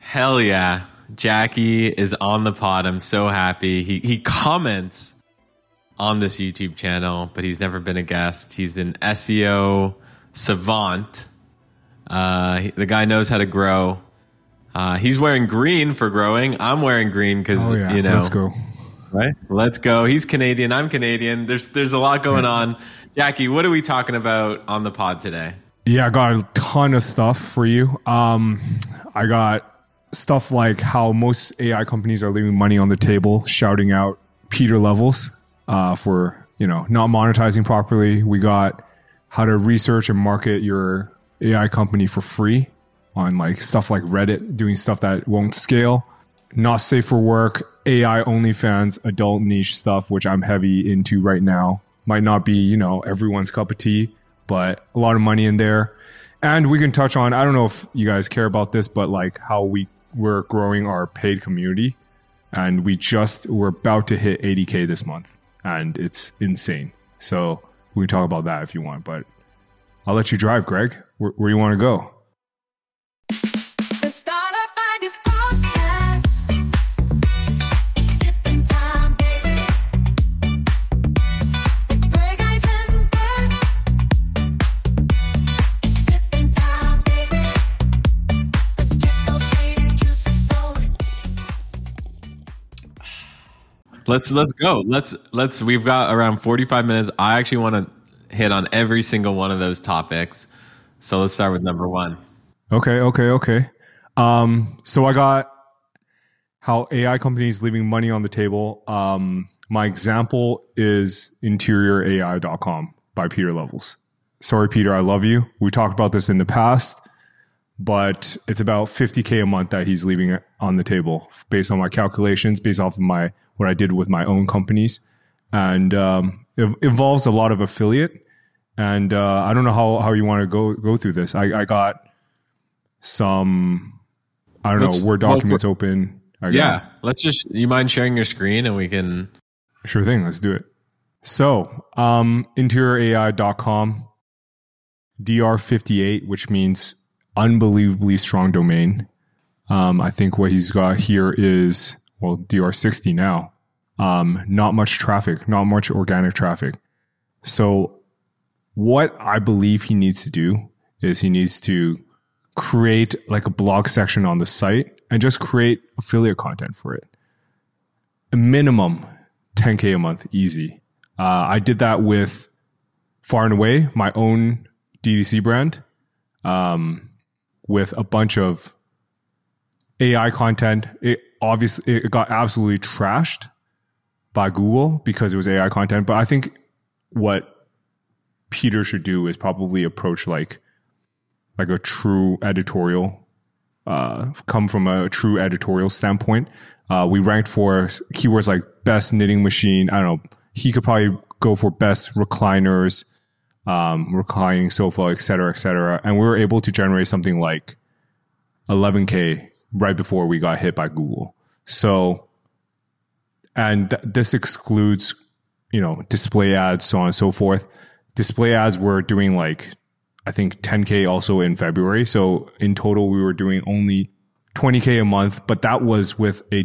Hell yeah. Jackie is on the pod. I'm so happy. He comments on this YouTube channel, but he's never been a guest. He's an SEO savant. The guy knows how to grow. He's wearing green for growing. I'm wearing green because, let's go. Right? Let's go. He's Canadian. I'm Canadian. There's a lot going on. Jackie, what are we talking about on the pod today? Yeah, I got a ton of stuff for you. I got stuff like how most AI companies are leaving money on the table, shouting out Pieter levels for not monetizing properly. We got how to research and market your AI company for free on like stuff like Reddit, doing stuff that won't scale. Not safe for work, AI OnlyFans, adult niche stuff, which I'm heavy into right now. Might not be, everyone's cup of tea, but a lot of money in there. And we can touch on, I don't know if you guys care about this, but like how we're growing our paid community. And we're about to hit 80K this month. And it's insane. So we can talk about that if you want, but I'll let you drive, Greg. Where do you want to go? Let's go. Let's we've got around 45 minutes. I actually want to hit on every single one of those topics. So let's start with number one. Okay. So I got how AI companies leaving money on the table. My example is interiorAI.com by Pieter Levels. Sorry, Pieter, I love you. We talked about this in the past, but it's about 50K a month that he's leaving on the table based on my calculations, based off of what I did with my own companies. And it involves a lot of affiliate. And I don't know how you want to go through this. I got some, Word documents open. You mind sharing your screen and we can... Sure thing, let's do it. So, interiorAI.com, DR58, which means unbelievably strong domain. I think what he's got here is, DR60 now. Not much traffic, not much organic traffic. So what I believe he needs to do is he needs to create like a blog section on the site and just create affiliate content for it. A minimum 10K a month, easy. I did that with Far and Away, my own DTC brand, with a bunch of AI content. It got absolutely trashed by Google because it was AI content. But I think what Pieter should do is probably approach like a true editorial, come from a true editorial standpoint. We ranked for keywords like best knitting machine. I don't know. He could probably go for best recliners, reclining sofa, et cetera, et cetera. And we were able to generate something like 11K right before we got hit by Google. So, and this excludes, display ads, so on and so forth. Display ads were doing like, I think 10K also in February. So in total, we were doing only 20K a month, but that was with a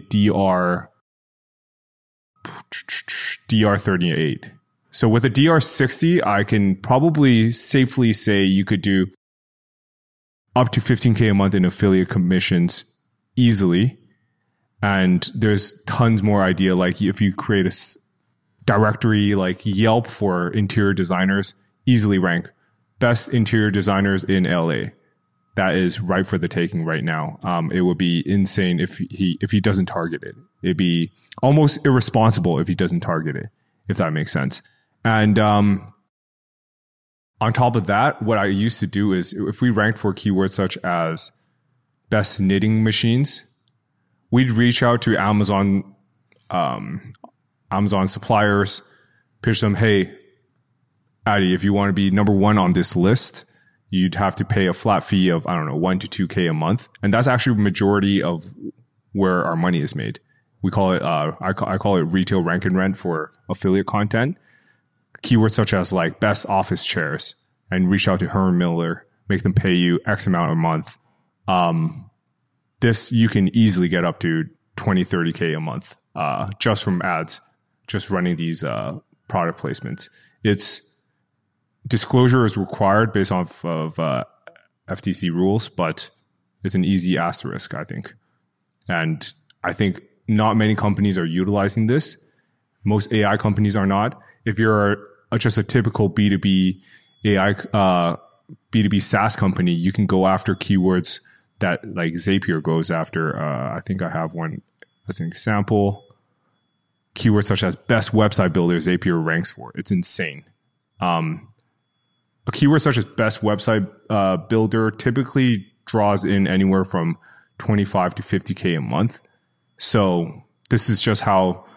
DR38. So with a DR60, I can probably safely say you could do up to 15K a month in affiliate commissions easily. And there's tons more idea. Like if you create a directory like Yelp for interior designers, easily rank best interior designers in LA. That is ripe for the taking right now. It would be insane if he doesn't target it. It'd be almost irresponsible if he doesn't target it, if that makes sense. And on top of that, what I used to do is if we ranked for keywords such as best knitting machines, we'd reach out to Amazon suppliers, pitch them, hey, Addy, if you want to be number one on this list, you'd have to pay a flat fee of, 1 to 2K a month. And that's actually the majority of where our money is made. We call it, I call it retail rank and rent for affiliate content. Keywords such as like best office chairs, and reach out to Herman Miller, make them pay you X amount a month. this, you can easily get up to 20, 30K a month just from ads, just running these product placements. It's disclosure is required based off of FTC rules, but it's an easy asterisk, I think. And I think not many companies are utilizing this. Most AI companies are not. If you're just a typical B2B AI, B2B SaaS company, you can go after keywords that like Zapier goes after. I think I have one as an example. Keywords such as best website builder, Zapier ranks for. It's insane. A keyword such as best website builder typically draws in anywhere from 25 to 50K a month. So this is just how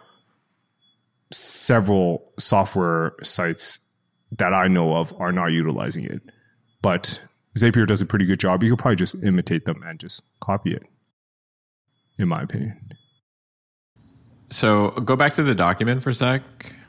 several software sites that I know of are not utilizing it. But Zapier does a pretty good job. You could probably just imitate them and just copy it, in my opinion. So go back to the document for a sec.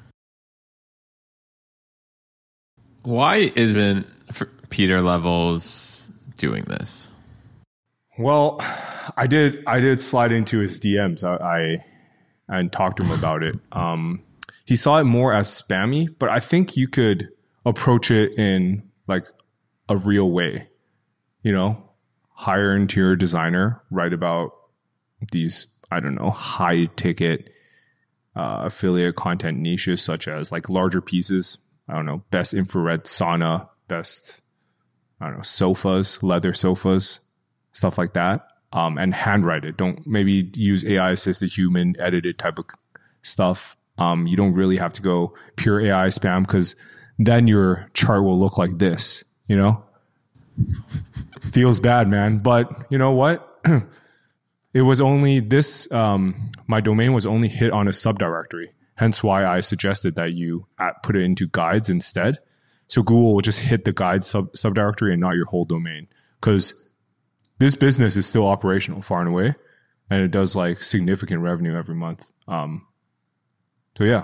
Why isn't Pieter Levels doing this? Well, I did slide into his DMs. And talked to him about it. He saw it more as spammy, but I think you could approach it in like a real way. You know, hire an interior designer, write about these, I don't know, high ticket affiliate content niches such as like larger pieces. I don't know, best infrared sauna, best, I don't know, sofas, leather sofas, stuff like that. And handwrite it. Don't maybe use AI assisted human edited type of stuff. You don't really have to go pure AI spam because then your chart will look like this, you know? Feels bad, man. But you know what? It was only this, my domain was only hit on a subdirectory. Hence why I suggested that you put it into guides instead. So Google will just hit the guides subdirectory and not your whole domain. Because this business is still operational far and away, and it does like significant revenue every month. So yeah.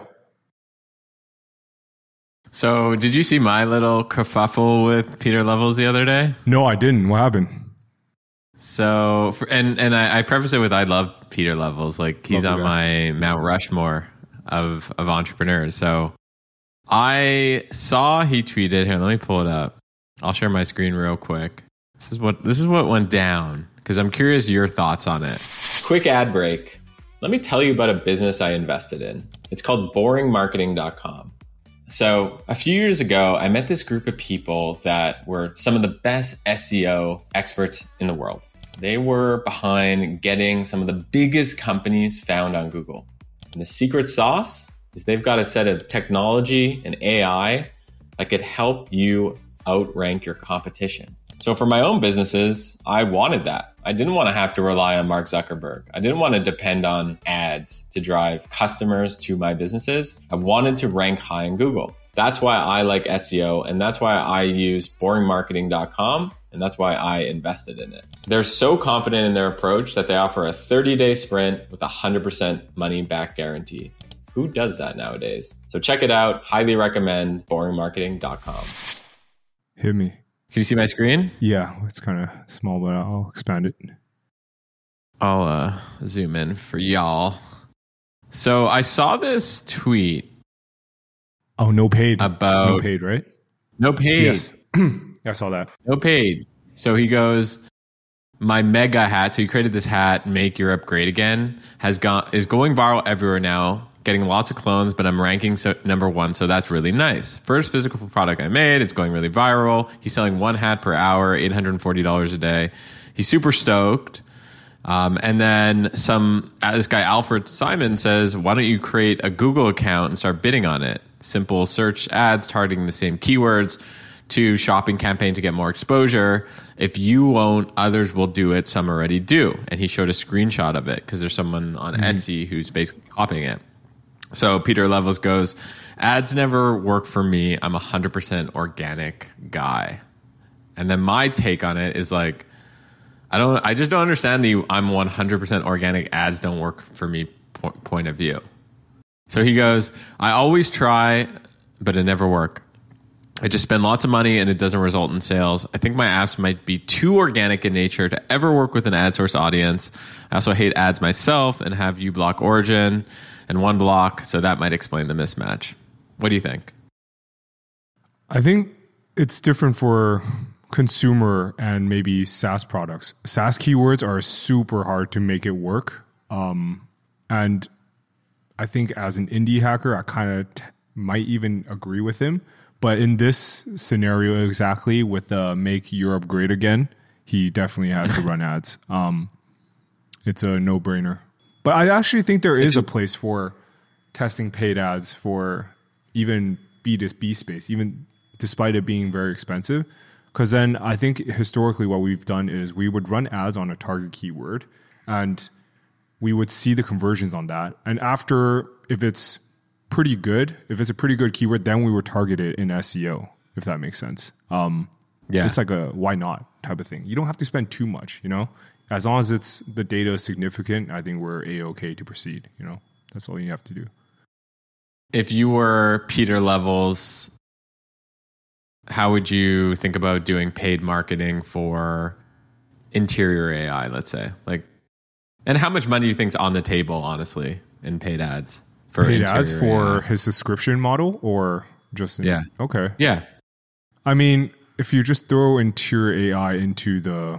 So did you see my little kerfuffle with Pieter Levels the other day? No, I didn't. What happened? So, and I preface it with I love Pieter Levels. Like he's on my Mount Rushmore of entrepreneurs. So I saw he tweeted here. Let me pull it up. I'll share my screen real quick. This is what went down because I'm curious your thoughts on it. Quick ad break. Let me tell you about a business I invested in. It's called boringmarketing.com. So a few years ago, I met this group of people that were some of the best SEO experts in the world. They were behind getting some of the biggest companies found on Google. And the secret sauce is they've got a set of technology and AI that could help you outrank your competition. So for my own businesses, I wanted that. I didn't want to have to rely on Mark Zuckerberg. I didn't want to depend on ads to drive customers to my businesses. I wanted to rank high in Google. That's why I like SEO, and that's why I use boringmarketing.com, and that's why I invested in it. They're so confident in their approach that they offer a 30-day sprint with a 100% money back guarantee. Who does that nowadays? So check it out. Highly recommend boringmarketing.com. Hit me. Can you see my screen? Yeah, it's kind of small, but I'll expand it. I'll zoom in for y'all. So I saw this tweet. Oh, no paid. About no paid, right? No paid. Yes. I saw that. No paid. So he goes, my mega hat. So he created this hat, Make Europe Great Again, is going viral everywhere now. Getting lots of clones, but I'm ranking number one, so that's really nice. First physical product I made, it's going really viral. He's selling one hat per hour, $840 a day. He's super stoked. And then this guy, Alfred Simon, says, why don't you create a Google account and start bidding on it? Simple search ads targeting the same keywords to shopping campaign to get more exposure. If you won't, others will do it. Some already do. And he showed a screenshot of it because there's someone on Etsy who's basically copying it. So Pieter Levels goes, ads never work for me. I'm 100% organic guy. And then my take on it is like, I just don't understand the I'm 100% organic ads don't work for me point of view. So he goes, I always try, but it never works. I just spend lots of money and it doesn't result in sales. I think my apps might be too organic in nature to ever work with an ad source audience. I also hate ads myself and have uBlock Origin and OneBlock, so that might explain the mismatch. What do you think? I think it's different for consumer and maybe SaaS products. SaaS keywords are super hard to make it work. And I think as an indie hacker, I kind of might even agree with him. But in this scenario exactly with the Make Europe Great Again, he definitely has to run ads. It's a no-brainer. But I actually think there is a place for testing paid ads for even B2B space, even despite it being very expensive. Because then I think historically what we've done is we would run ads on a target keyword and we would see the conversions on that. And after, if it's pretty good, if it's a pretty good keyword, then we would target it in SEO, if that makes sense. It's like a why not type of thing. You don't have to spend too much, you know? As long as the data is significant, I think we're A-okay to proceed, you know? That's all you have to do. If you were Peter Levels, how would you think about doing paid marketing for interior AI, let's say? And how much money do you think's on the table, honestly, in paid ads? Paid ads for his subscription model or just... Okay. Yeah. I mean, if you just throw interior AI into the...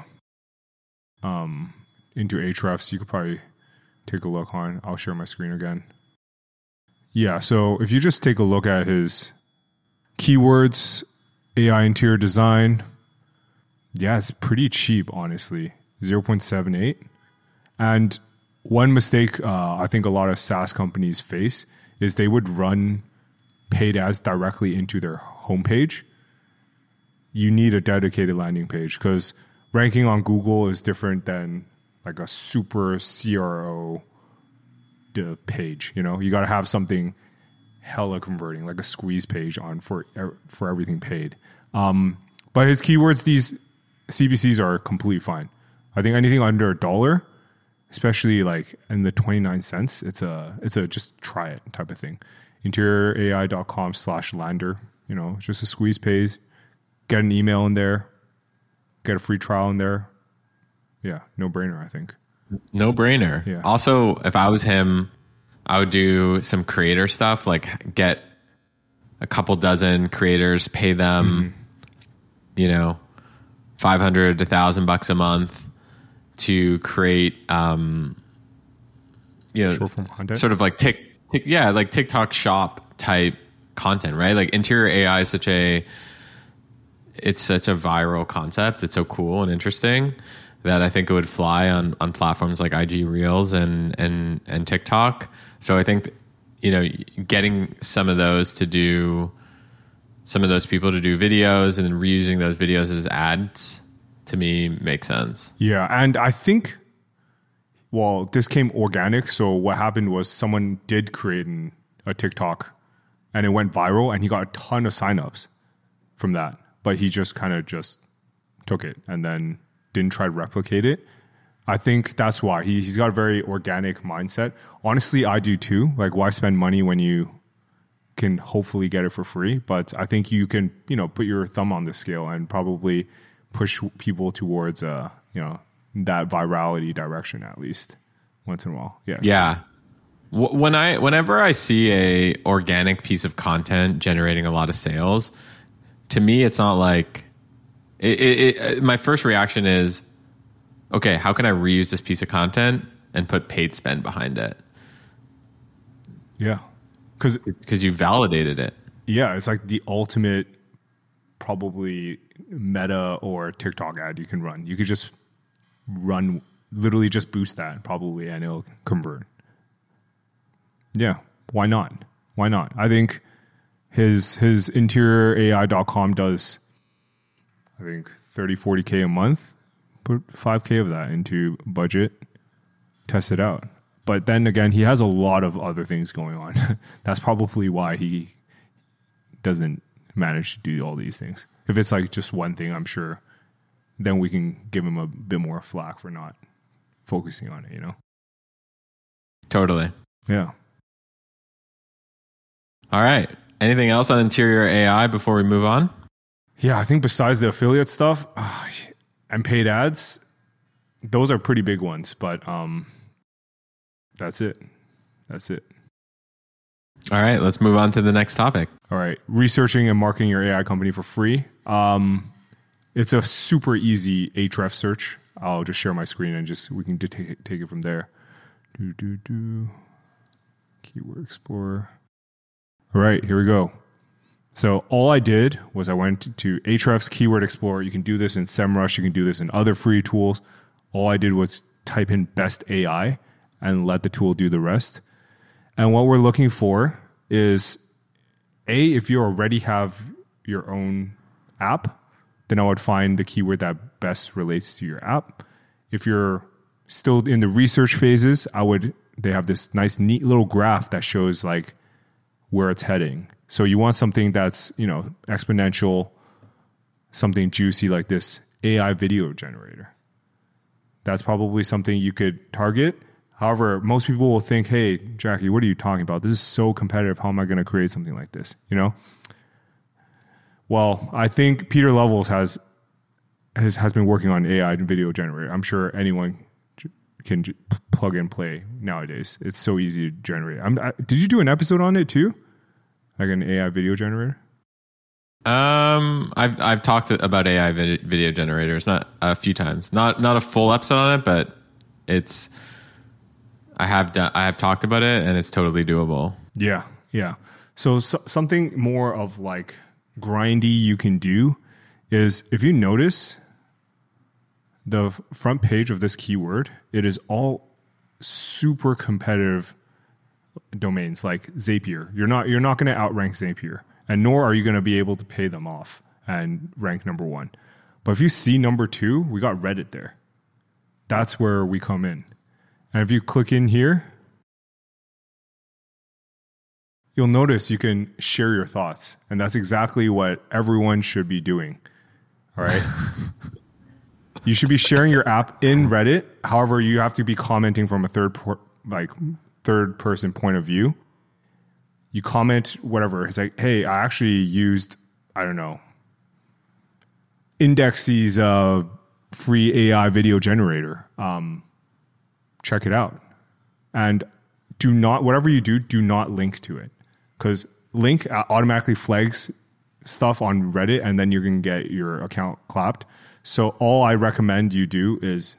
into Ahrefs, you could probably take a look on... I'll share my screen again. Yeah, so if you just take a look at his keywords, AI interior design, yeah, it's pretty cheap, honestly. 0.78. And one mistake I think a lot of SaaS companies face is they would run paid ads directly into their homepage. You need a dedicated landing page because ranking on Google is different than like a super CRO page. You know, you got to have something hella converting, like a squeeze page on for everything paid. But his keywords, these CPCs are completely fine. I think anything under $1, especially like in the 29 cents, it's a just try it type of thing. InteriorAI.com/lander, you know, just a squeeze page, get an email in there, get a free trial in there. Yeah, no brainer, I think. No brainer. Yeah. Also, if I was him, I would do some creator stuff, like get a couple dozen creators, pay them, you know, $500 to $1,000 a month to create, you know, short form content, sort of like like TikTok shop type content, right? Like interior AI is such a viral concept. It's so cool and interesting that I think it would fly on platforms like IG Reels and TikTok. So I think, you know, getting some of those people to do videos and then reusing those videos as ads, to me, makes sense. Yeah, and I think, well, this came organic. So what happened was someone did create a TikTok and it went viral and he got a ton of signups from that. But he just kind of just took it and then didn't try to replicate it. I think that's why. He's got a very organic mindset. Honestly, I do too. Like, why spend money when you can hopefully get it for free? But I think you can, you know, put your thumb on the scale and probably push people towards, you know, that virality direction at least once in a while. Yeah. Yeah. Whenever I see a organic piece of content generating a lot of sales, to me, it's not like my first reaction is, okay, how can I reuse this piece of content and put paid spend behind it? Yeah. Because you validated it. Yeah. It's like the ultimate probably Meta or TikTok ad you can run. You could just literally just boost that probably and it'll convert. Yeah. Why not? Why not? I think his interiorAI.com does, I think, 30, 40K a month. Put 5K of that into budget, test it out. But then again, he has a lot of other things going on. That's probably why he doesn't manage to do all these things. If it's like just one thing, I'm sure, then we can give him a bit more flack for not focusing on it, you know? Totally. Yeah. All right. Anything else on interior AI before we move on? Yeah, I think besides the affiliate stuff and paid ads, those are pretty big ones. But that's it. That's it. All right, let's move on to the next topic. All right, researching and marketing your AI company for free. It's a super easy Ahrefs search. I'll just share my screen and we can take it from there. Keyword Explorer. All right, here we go. So all I did was I went to Ahrefs Keyword Explorer. You can do this in SEMrush. You can do this in other free tools. All I did was type in best AI and let the tool do the rest. And what we're looking for is, if you already have your own app, then I would find the keyword that best relates to your app. If you're still in the research phases, they have this nice, neat little graph that shows like where it's heading. So you want something that's, exponential, something juicy like this AI video generator. That's probably something you could target. However, most people will think, hey, Jackie, what are you talking about? This is so competitive. How am I going to create something like this? Well, I think Peter Levels has been working on AI video generator. I'm sure anyone can plug and play nowadays. It's so easy to generate. Did you do an episode on it too? Like an AI video generator? I've talked about AI video generators not a few times. Not a full episode on it, but I have talked about it, and it's totally doable. Yeah. So something more of like grindy you can do is, if you notice the front page of this keyword, it is all super competitive domains like Zapier. You're not going to outrank Zapier, and nor are you going to be able to pay them off and rank number one. But if you see number two, we got Reddit there. That's where we come in. And if you click in here, you'll notice you can share your thoughts. And that's exactly what everyone should be doing. All right. You should be sharing your app in Reddit. However, you have to be commenting from a third person point of view. You comment whatever. It's like, hey, I actually used, Indexy's free AI video generator. Check it out. And whatever you do not link to it. Because link automatically flags stuff on Reddit, and then you're going to get your account clapped. So all I recommend you do is,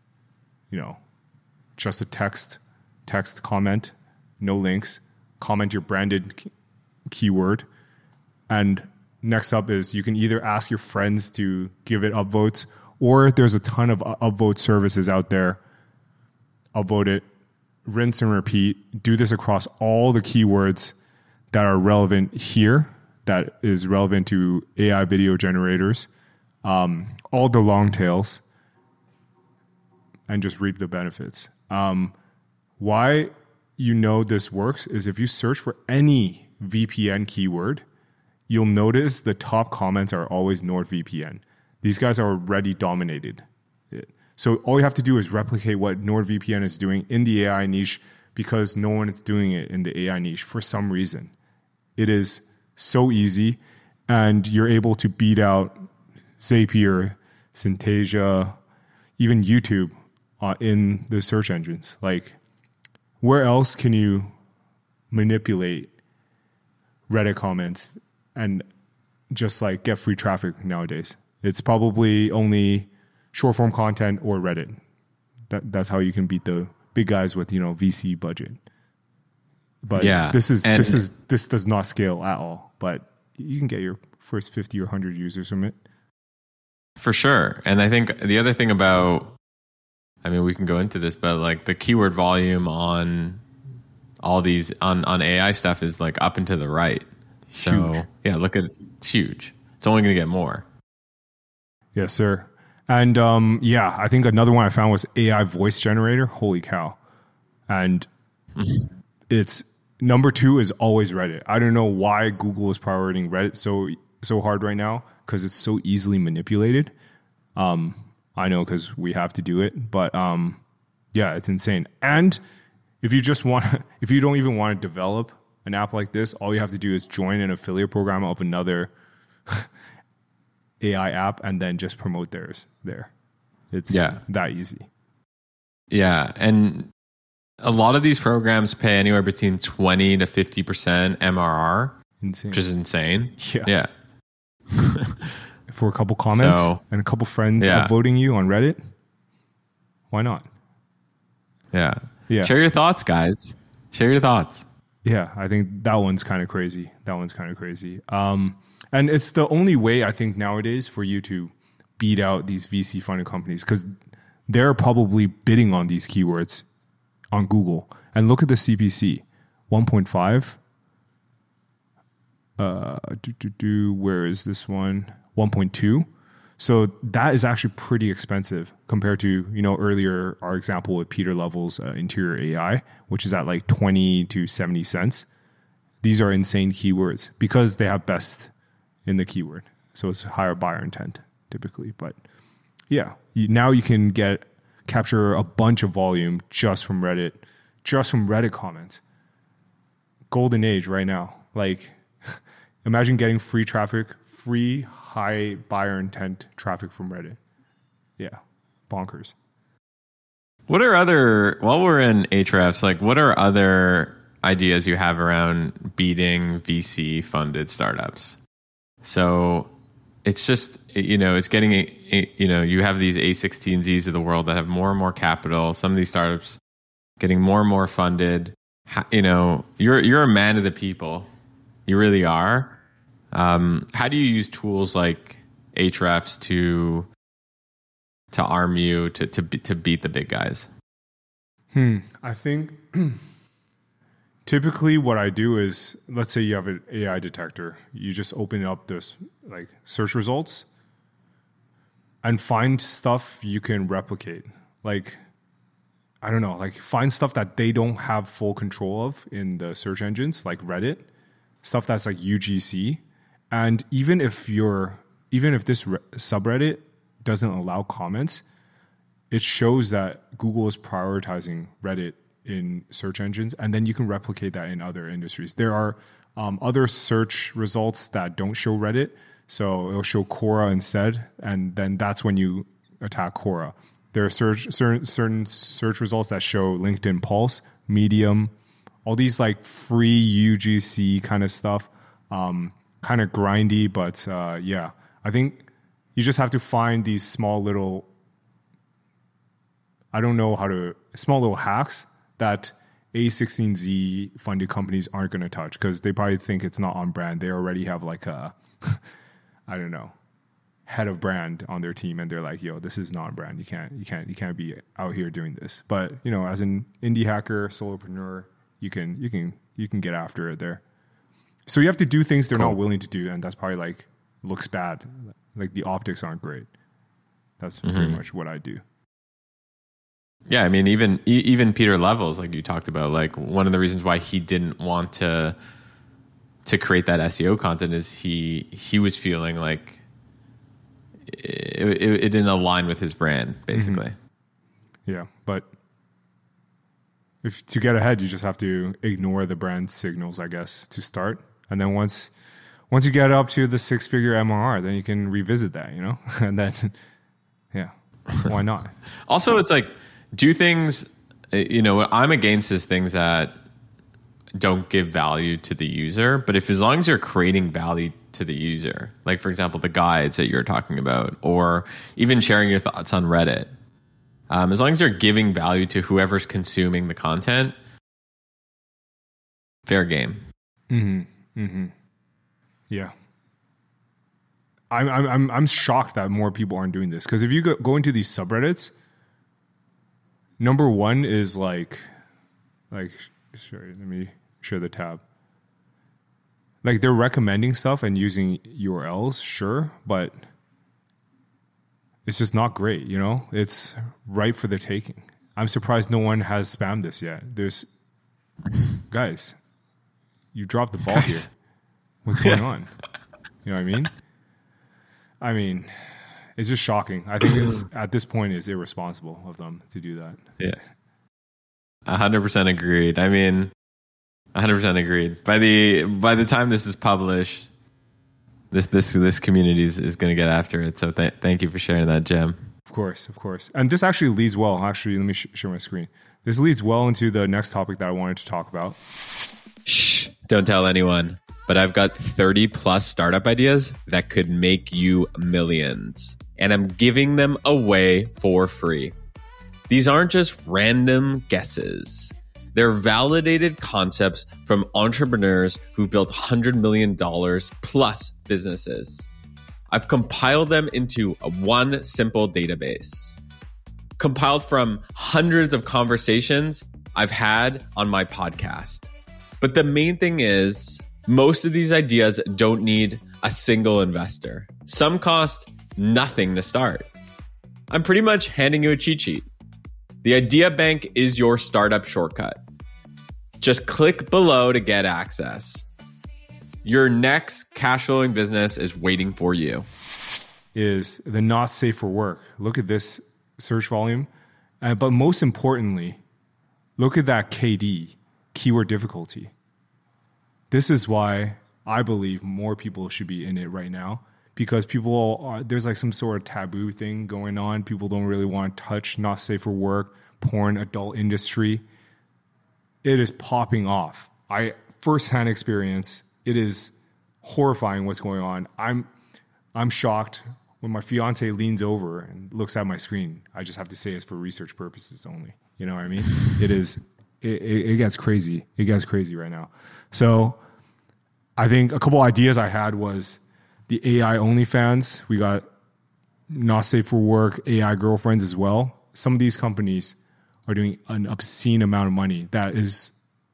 just a text comment, no links, comment your branded keyword. And next up is you can either ask your friends to give it upvotes, or there's a ton of upvote services out there. Upvote it, rinse and repeat. Do this across all the keywords that are relevant here, that is relevant to AI video generators, all the long tails, and just reap the benefits. Why this works is if you search for any VPN keyword, you'll notice the top comments are always NordVPN. These guys are already dominated it. So all you have to do is replicate what NordVPN is doing in the AI niche, because no one is doing it in the AI niche for some reason. It is so easy, and you're able to beat out Zapier, Synthesia, even YouTube in the search engines. Like, where else can you manipulate Reddit comments and just like get free traffic nowadays? It's probably only short form content or Reddit. That's how you can beat the big guys with VC budget. But yeah, this does not scale at all. But you can get your first 50 or 100 users from it. For sure. And I think the other thing about, we can go into this, but like the keyword volume on all these on AI stuff is like up and to the right. So huge. Yeah, look at it. It's huge. It's only going to get more. Yes, sir. And I think another one I found was AI voice generator. Holy cow. And it's number 2 is always Reddit. I don't know why Google is prioritizing Reddit so hard right now, because it's so easily manipulated. I know, because we have to do it, but it's insane. And if you don't even want to develop an app like this, all you have to do is join an affiliate program of another AI app and then just promote theirs there. It's that easy. Yeah. And a lot of these programs pay anywhere between 20 to 50% MRR, Insane. which is insane. Yeah. For a couple comments and a couple friends upvoting you on Reddit, why not? Yeah. Share your thoughts, guys. Share your thoughts. Yeah, I think that one's kind of crazy. And it's the only way, I think, nowadays for you to beat out these VC funded companies, because they're probably bidding on these keywords on Google. And look at the CPC, 1.5. Where is this one? 1.2. So that is actually pretty expensive compared to, earlier our example with Peter Level's interior AI, which is at like 20 to 70 cents. These are insane keywords because they have best in the keyword. So it's higher buyer intent typically. But yeah, now you can capture a bunch of volume just from Reddit comments. Golden age right now. Like, imagine getting free traffic, free high buyer intent traffic from Reddit. Yeah, bonkers. While we're in Ahrefs, like what are other ideas you have around beating VC funded startups? So it's just, it's getting, you have these A16Zs of the world that have more and more capital. Some of these startups getting more and more funded. You're a man of the people. You really are. How do you use tools like Ahrefs to arm you to beat the big guys? I think typically what I do is, let's say you have an AI detector, you just open up this like search results and find stuff you can replicate. Like, I don't know, like find stuff that they don't have full control of in the search engines, like Reddit, stuff that's like UGC. And even if this subreddit doesn't allow comments, it shows that Google is prioritizing Reddit in search engines, and then you can replicate that in other industries. There are other search results that don't show Reddit, so it'll show Quora instead, and then that's when you attack Quora. There are certain search results that show LinkedIn Pulse, Medium, all these like free UGC kind of stuff. Kind of grindy, but I think you just have to find these small little hacks that A16Z funded companies aren't going to touch because they probably think it's not on brand. They already have like a, I don't know, head of brand on their team, and they're like, "Yo, this is not brand. You can't be out here doing this." But as an indie hacker, solopreneur, you can get after it there. So you have to do things they're not willing to do, and that's probably like looks bad. Like the optics aren't great. That's pretty much what I do. Yeah, I mean, even Peter Levels, like you talked about, like one of the reasons why he didn't want to create that SEO content is he was feeling like it didn't align with his brand, basically. Yeah, but to get ahead, you just have to ignore the brand signals, I guess, to start. And then once you get up to the 6-figure MRR, then you can revisit that, and then, yeah, why not? Also, it's like, do things, I'm against is things that don't give value to the user, but as long as you're creating value to the user, like for example, the guides that you're talking about, or even sharing your thoughts on Reddit, as long as you're giving value to whoever's consuming the content, fair game. Yeah. I'm shocked that more people aren't doing this, because if you go into these subreddits, number one is like sorry, let me share the tab. Like they're recommending stuff and using URLs, sure, but it's just not great, It's ripe for the taking. I'm surprised no one has spammed this yet. Guys, you dropped the ball here. What's going on? You know what I mean? It's just shocking. I think at this point it's irresponsible of them to do that. Yeah. 100% agreed. I mean, 100% agreed. By the time this is published, this community is going to get after it. So thank you for sharing that, Jem. Of course. And this actually leads well. Actually, let me share my screen. This leads well into the next topic that I wanted to talk about. Shh, don't tell anyone. But I've got 30 plus startup ideas that could make you millions. And I'm giving them away for free. These aren't just random guesses. They're validated concepts from entrepreneurs who've built $100 million plus businesses. I've compiled them into one simple database, compiled from hundreds of conversations I've had on my podcast. But the main thing is, most of these ideas don't need a single investor. Some cost nothing to start. I'm pretty much handing you a cheat sheet. The Idea Bank is your startup shortcut. Just click below to get access. Your next cash flowing business is waiting for you. Is the not safe for work. Look at this search volume. But most importantly, look at that KD, keyword difficulty. This is why I believe more people should be in it right now, because there's like some sort of taboo thing going on. People don't really want to touch not safe for work, porn, adult industry. It is popping off. Firsthand experience. It is horrifying what's going on. I'm shocked when my fiance leans over and looks at my screen. I just have to say it's for research purposes only. You know what I mean? It gets crazy. It gets crazy right now. So I think a couple ideas I had was the AI OnlyFans. We got not safe for work, AI girlfriends as well. Some of these companies are doing an obscene amount of money that is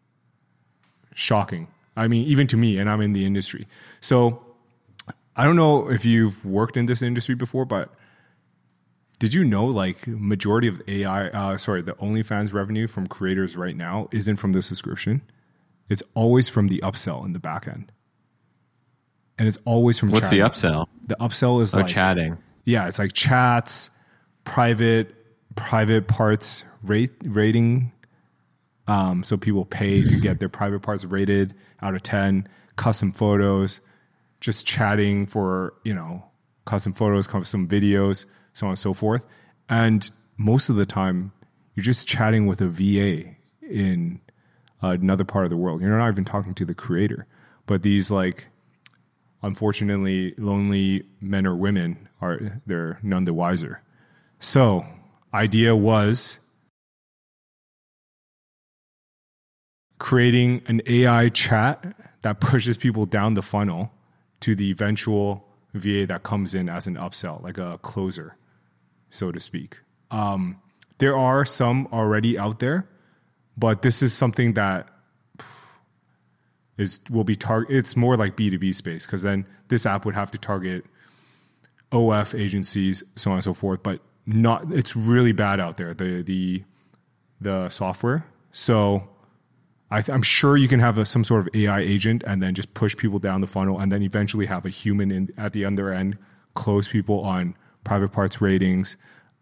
shocking. I mean, even to me, and I'm in the industry. So I don't know if you've worked in this industry before, but did you know like majority of the OnlyFans revenue from creators right now isn't from the subscription? It's always from the upsell in the back end. And it's always from What's chatting. the upsell? The upsell is like chatting. Yeah, it's like chats, private parts rating. So people pay to get their private parts rated out of 10, custom photos, just chatting for, custom photos, custom videos, so on and so forth. And most of the time, you're just chatting with a VA in another part of the world. You're not even talking to the creator. But these unfortunately, lonely men or women they're none the wiser. So, idea was creating an AI chat that pushes people down the funnel to the eventual VA that comes in as an upsell, like a closer, so to speak. There are some already out there, but this is something that will be it's more like B2B space, because then this app would have to target OF agencies, so on and so forth, but it's really bad out there, the software. So I'm sure you can have some sort of AI agent and then just push people down the funnel, and then eventually have a human at the other end close people on private parts ratings.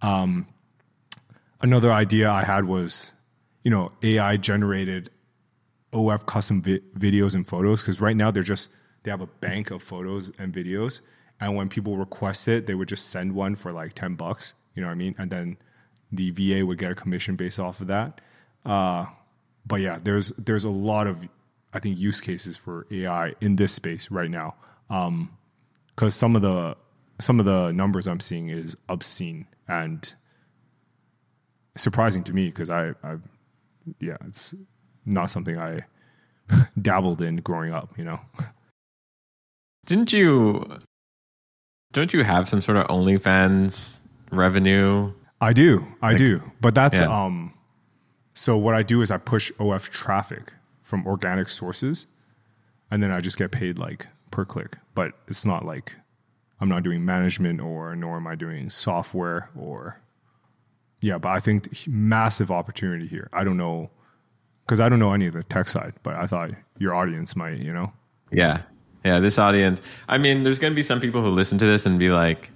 Another idea I had was, AI generated OF custom videos and photos, because right now they have a bank of photos and videos, and when people request it, they would just send one for like $10. You know what I mean? And then the VA would get a commission based off of that. But yeah, there's a lot of, I think, use cases for AI in this space right now, because some of the numbers I'm seeing is obscene and surprising to me, because it's not something I dabbled in growing up. Don't you have some sort of OnlyFans revenue? I do, but that's So what I do is I push OF traffic from organic sources, and then I just get paid like per click. But it's not like I'm not doing management nor am I doing software but I think massive opportunity here. I don't know, because I don't know any of the tech side, but I thought your audience might, Yeah, this audience. I mean, there's going to be some people who listen to this and be like,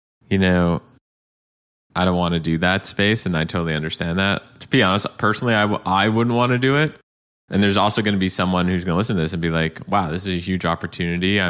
I don't want to do that space, and I totally understand that. To be honest, personally, I wouldn't want to do it. And there's also going to be someone who's going to listen to this and be like, wow, this is a huge opportunity.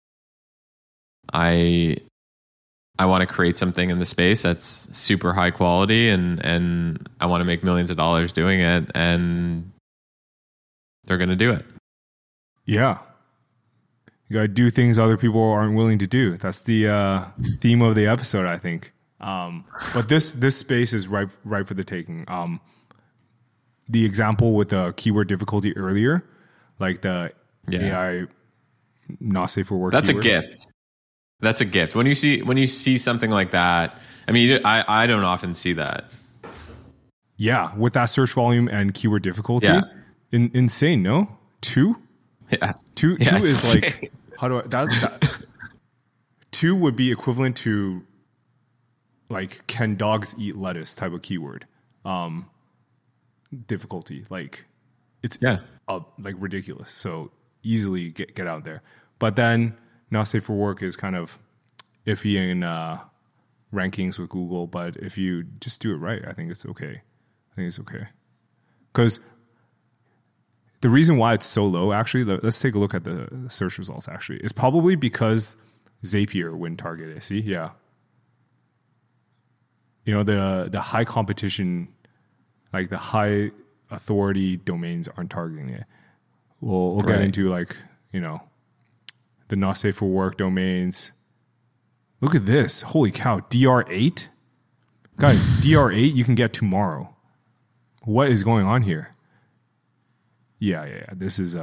I want to create something in the space that's super high quality, and I want to make millions of dollars doing it, and they're going to do it. Yeah. You got to do things other people aren't willing to do. That's the theme of the episode, I think. But this space is ripe for the taking. The example with the keyword difficulty earlier, like the AI not safe for work. That's keyword. A gift. That's a gift. When you see something like that, I mean, I don't often see that. Yeah, with that search volume and keyword difficulty, insane. No, 2. Yeah, 2 yeah, is insane. like, how do I? That 2 would be equivalent to like, can dogs eat lettuce type of keyword difficulty. Like, it's like ridiculous. So easily get out there. But then not safe for work is kind of iffy in rankings with Google. But if you just do it right, I think it's okay. Because the reason why it's so low, actually, let's take a look at the search results, actually. It's probably because Zapier wouldn't target it. See? Yeah. You know, the high competition, like the high authority domains aren't targeting it. We'll get into, like, you know, the not safe for work domains. Look at this. Holy cow. DR8? Guys, DR8 you can get tomorrow. What is going on here? Yeah. This is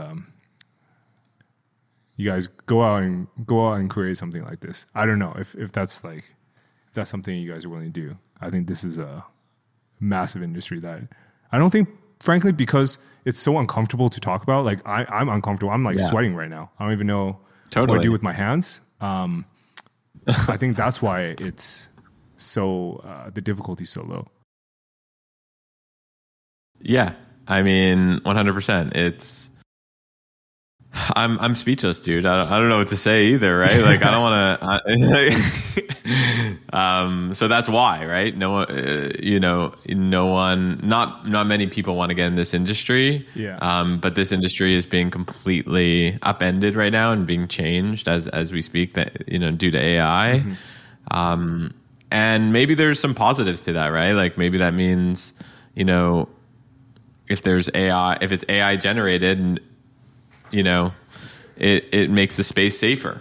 you guys go out and create something like this. I don't know if that's something you guys are willing to do. I think this is a massive industry that I don't think, frankly, because it's so uncomfortable to talk about. Like, I'm uncomfortable. I'm like sweating right now. I don't even know what to do with my hands. I think that's why it's so the difficulty is so low. Yeah, I mean, 100%. It's I'm speechless, dude. I don't know what to say either, right? Like, I don't want to. So that's why, right? No one, not many people want to get in this industry. Yeah. But this industry is being completely upended right now and being changed as we speak. That due to AI. Mm-hmm. And maybe there's some positives to that, right? Like, maybe that means if there's AI, if it's AI generated, and it makes the space safer.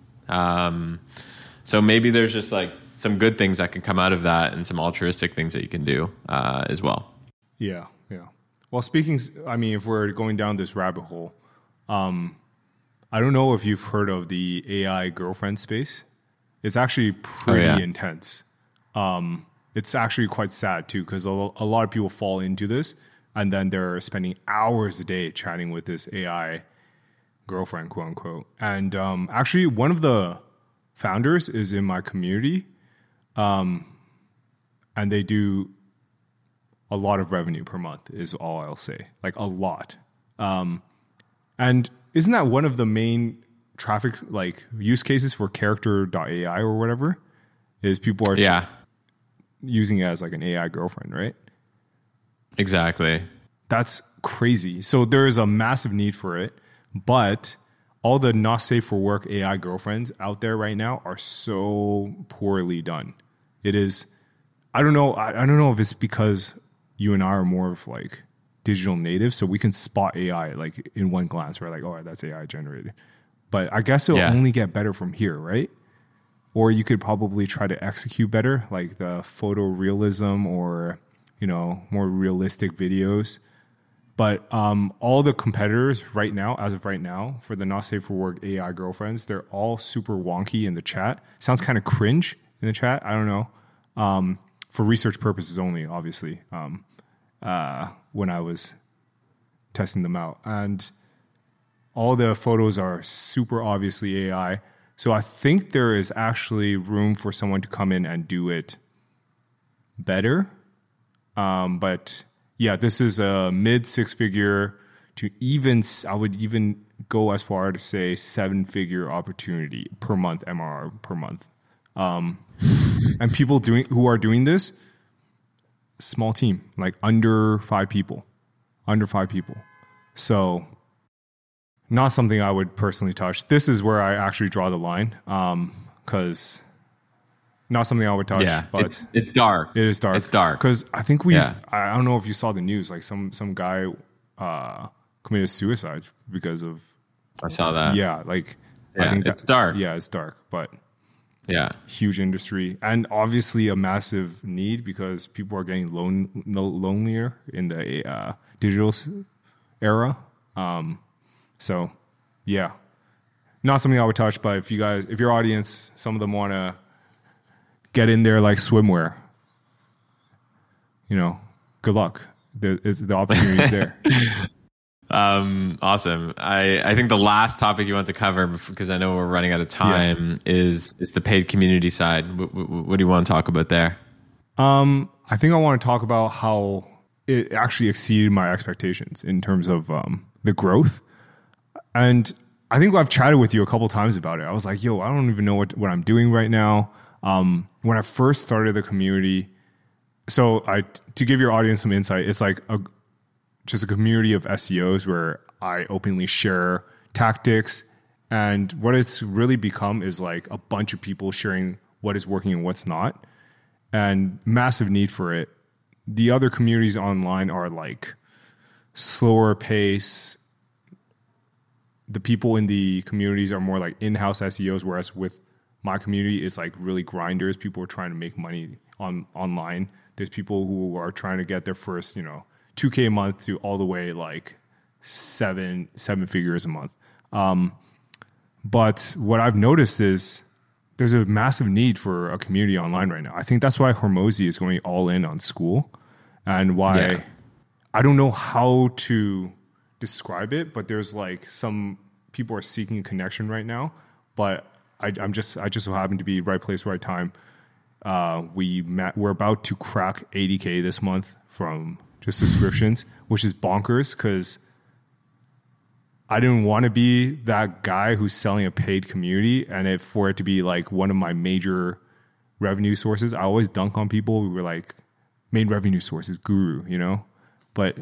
So maybe there's just like some good things that can come out of that, and some altruistic things that you can do as well. Yeah. Well, if we're going down this rabbit hole, I don't know if you've heard of the AI girlfriend space. It's actually pretty intense. It's actually quite sad too, because a lot of people fall into this, and then they're spending hours a day chatting with this AI girlfriend, quote unquote. And actually, one of the founders is in my community, and they do a lot of revenue per month, is all I'll say. Like, a lot. And isn't that one of the main traffic, like, use cases for character.ai or whatever? Is people are using it as like an AI girlfriend, right? Exactly. That's crazy. So there is a massive need for it, but all the not safe for work AI girlfriends out there right now are so poorly done. It is, I don't know if it's because you and I are more of like digital natives, so we can spot AI like in one glance. We're like, oh, that's AI generated. But I guess it'll only get better from here, right? Or you could probably try to execute better, like the photorealism or, more realistic videos. But all the competitors right now, as of right now, for the not safe for work AI girlfriends, they're all super wonky in the chat. Sounds kind of cringe in the chat. I don't know. For research purposes only, obviously, when I was testing them out. And all the photos are super obviously AI. So I think there is actually room for someone to come in and do it better. But yeah, this is a mid 6-figure to even, I would even go as far to say 7-figure opportunity per month, MRR per month. And people who are doing this, small team, like under 5 people. So not something I would personally touch. This is where I actually draw the line, because not something I would touch. Yeah, but it's dark. it is dark. It's dark. Because I think we've. Yeah. I don't know if you saw the news. Like some guy committed suicide because of. I saw that. Yeah, like Yeah, I think it's dark. Yeah, it's dark, but Yeah. huge industry and obviously a massive need because people are getting lonelier in the digital era. So, yeah, not something I would touch. But if your audience, some of them want to get in there like swimwear, good luck. The opportunity is there. Awesome. I think the last topic you want to cover, because I know we're running out of time, is the paid community side. What do you want to talk about there? I think I want to talk about how it actually exceeded my expectations in terms of the growth. And I think I've chatted with you a couple times about it. I was like, yo, I don't even know what I'm doing right now. When I first started the community, so to give your audience some insight, it's like just a community of SEOs where I openly share tactics. And what it's really become is like a bunch of people sharing what is working and what's not, and massive need for it. The other communities online are like slower pace. The people in the communities are more like in-house SEOs, whereas with my community, it's like really grinders. People are trying to make money online. There's people who are trying to get their first, $2K a month to all the way like seven figures a month. But what I've noticed is there's a massive need for a community online right now. I think that's why Hormozi is going all in on school, and why I don't know how to describe it, but there's like some people are seeking connection right now. But I just so happen to be right place, right time. We're about to crack 80K this month from just subscriptions, which is bonkers because I didn't want to be that guy who's selling a paid community, and for it to be like one of my major revenue sources. I always dunk on people who were like main revenue sources guru, But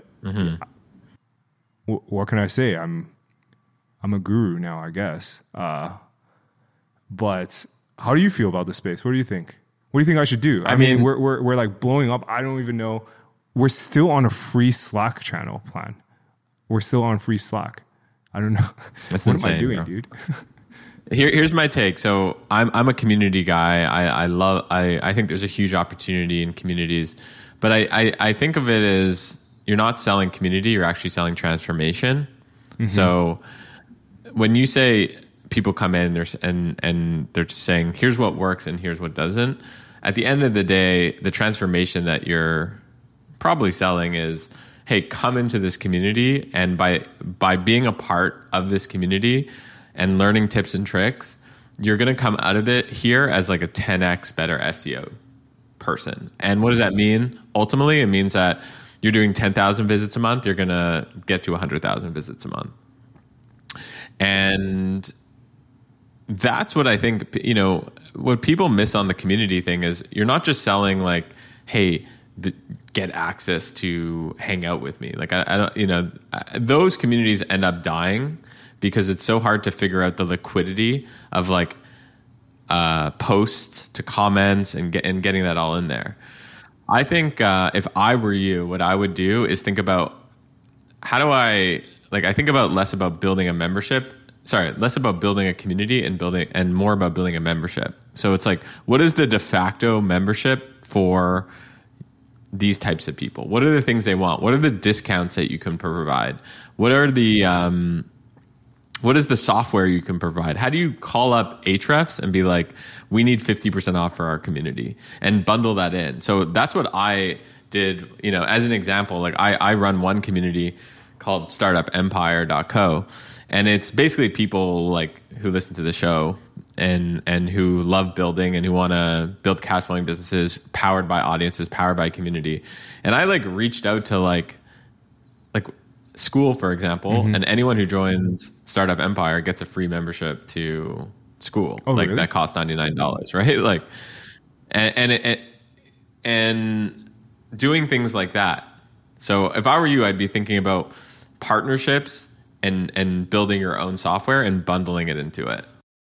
what can I say? I'm a guru now, I guess. But how do you feel about the space? What do you think? What do you think I should do? I mean, we're like blowing up. I don't even know. We're still on a free Slack channel plan. We're still on free Slack. I don't know. That's what insane, am I doing, bro. dude? Here's my take. So I'm a community guy. I think there's a huge opportunity in communities, but I think of it as you're not selling community, you're actually selling transformation. Mm-hmm. So when you say people come in and they're just saying, here's what works and here's what doesn't, at the end of the day, the transformation that you're probably selling is, hey, come into this community, and by being a part of this community and learning tips and tricks, you're going to come out of it here as like a 10x better SEO person. And what does that mean? Ultimately, it means that you're doing 10,000 visits a month, you're going to get to 100,000 visits a month. And that's what I think, what people miss on the community thing is you're not just selling like, hey, get access to hang out with me. Like I don't, those communities end up dying because it's so hard to figure out the liquidity of like posts to comments and getting that all in there. I think if I were you, what I would do is think about I think about less about building a community and more about building a membership. So it's like, what is the de facto membership for these types of people? What are the things they want? What are the discounts that you can provide? What is the software you can provide? How do you call up Ahrefs and be like, we need 50% off for our community, and bundle that in? So that's what I did, as an example. Like I run one community called startupempire.co, and it's basically people like who listen to the show and who love building and who want to build cash flowing businesses powered by audiences, powered by community. And I like reached out to like school, for example, and anyone who joins Startup Empire gets a free membership to school. Oh, like really? that costs $99, right? Like, and doing things like that. So if I were you, I'd be thinking about partnerships and building your own software and bundling it into it.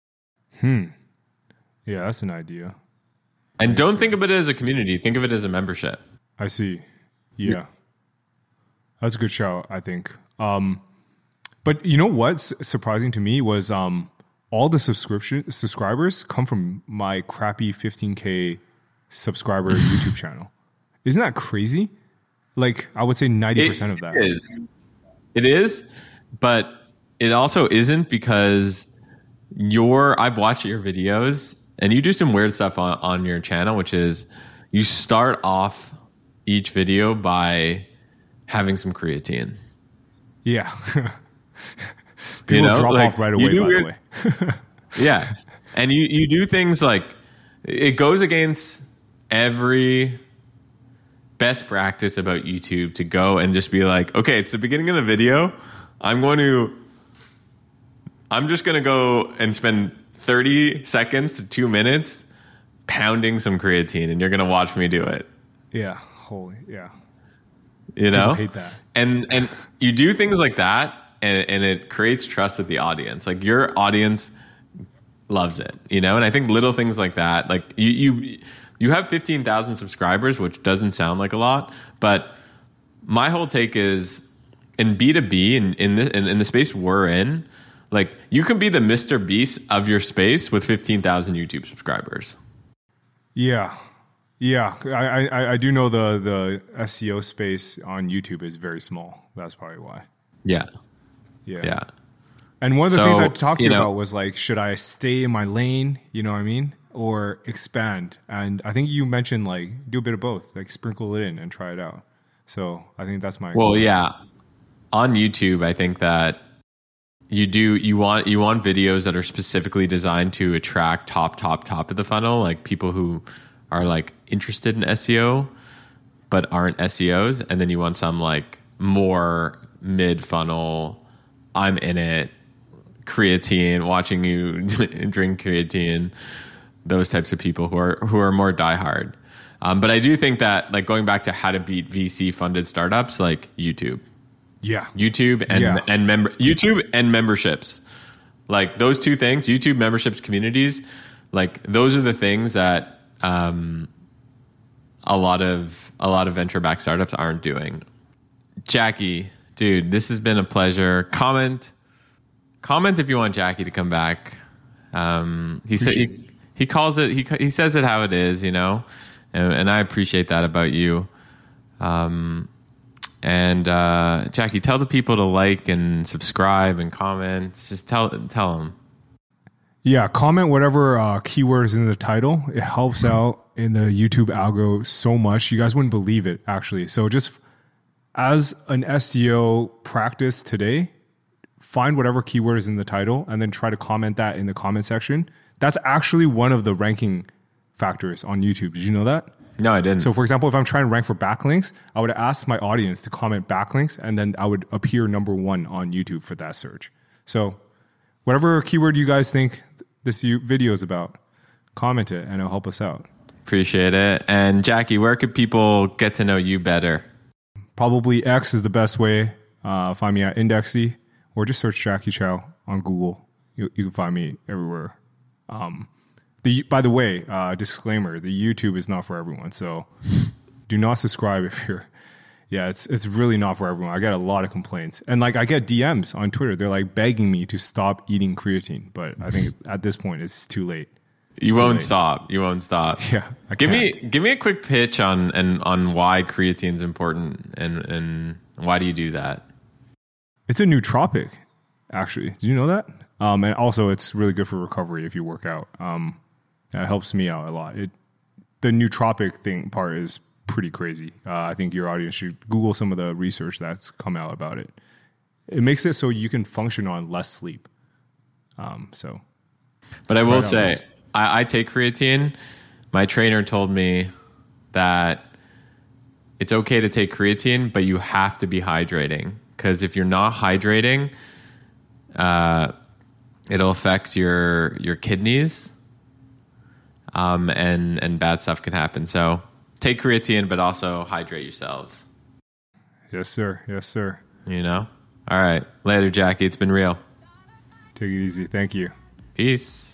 Yeah, that's an idea. And don't think of it as a community. Think of it as a membership. I see. Yeah. That's a good shout, I think. But you know what's surprising to me was all the subscribers come from my crappy 15K subscriber YouTube channel. Isn't that crazy? Like, I would say 90% of that. It is, but it also isn't, because I've watched your videos and you do some weird stuff on your channel, which is you start off each video by having some creatine. Yeah. People drop off right away, by the way. Yeah. And you do things like, it goes against every best practice about YouTube to go and just be like, okay, it's the beginning of the video. I'm just going to go and spend 30 seconds to 2 minutes pounding some creatine, and you're going to watch me do it. Yeah. Holy, yeah. You know? I hate that. And you do things like that, and it creates trust with the audience. Like, your audience loves it, you know? And I think little things like that, like you have 15,000 subscribers, which doesn't sound like a lot, but my whole take is, in B2B, in the space we're in, like, you can be the Mr. Beast of your space with 15,000 YouTube subscribers. Yeah. Yeah. I do know the SEO space on YouTube is very small. That's probably why. Yeah. Yeah. And one of the things I talked to you about was like, should I stay in my lane? You know what I mean? Or expand? And I think you mentioned like do a bit of both, like sprinkle it in and try it out. So I think that's my goal. Yeah. On YouTube, I think that you want videos that are specifically designed to attract top of the funnel, like people who are like interested in SEO but aren't SEOs, and then you want some like more mid funnel, I'm in it, creatine, watching you drink creatine, those types of people who are more diehard. But I do think that, like, going back to how to beat VC funded startups, like YouTube. Yeah. YouTube and memberships. Like, those two things, YouTube memberships, communities, like, those are the things that a lot of venture backed startups aren't doing. Jackie, dude, this has been a pleasure. Comment if you want Jackie to come back. He said he calls it, he says it how it is, you know, and I appreciate that about you. And Jackie, tell the people to like and subscribe and comment. Just tell them. Yeah, comment whatever keywords in the title. It helps out in the YouTube algo so much. You guys wouldn't believe it, actually. So just as an SEO practice today, find whatever keyword is in the title and then try to comment that in the comment section. That's actually one of the ranking factors on YouTube. Did you know that? No, I didn't. So, for example, if I'm trying to rank for backlinks, I would ask my audience to comment backlinks, and then I would appear number one on YouTube for that search. So, whatever keyword you guys think this video is about, comment it, and it'll help us out. Appreciate it. And Jackie, where could people get to know you better? Probably X is the best way. Find me at Indexy, or just search Jackie Chow on Google. You can find me everywhere. By the way, disclaimer, the YouTube is not for everyone. So do not subscribe if you're, it's really not for everyone. I get a lot of complaints, and like I get DMs on Twitter. They're like begging me to stop eating creatine, but I think at this point it's too late. You won't stop. Yeah. Give me a quick pitch on why creatine is important and why do you do that? It's a nootropic, actually. Did you know that? And also it's really good for recovery if you work out. That helps me out a lot. The nootropic part is pretty crazy. I think your audience should Google some of the research that's come out about it. It makes it so you can function on less sleep. But I will say, I take creatine. My trainer told me that it's okay to take creatine, but you have to be hydrating. Because if you're not hydrating, it'll affect your kidneys. And bad stuff can happen. So take creatine, but also hydrate yourselves. Yes, sir. Yes, sir. You know? All right. Later, Jackie. It's been real. Take it easy. Thank you. Peace.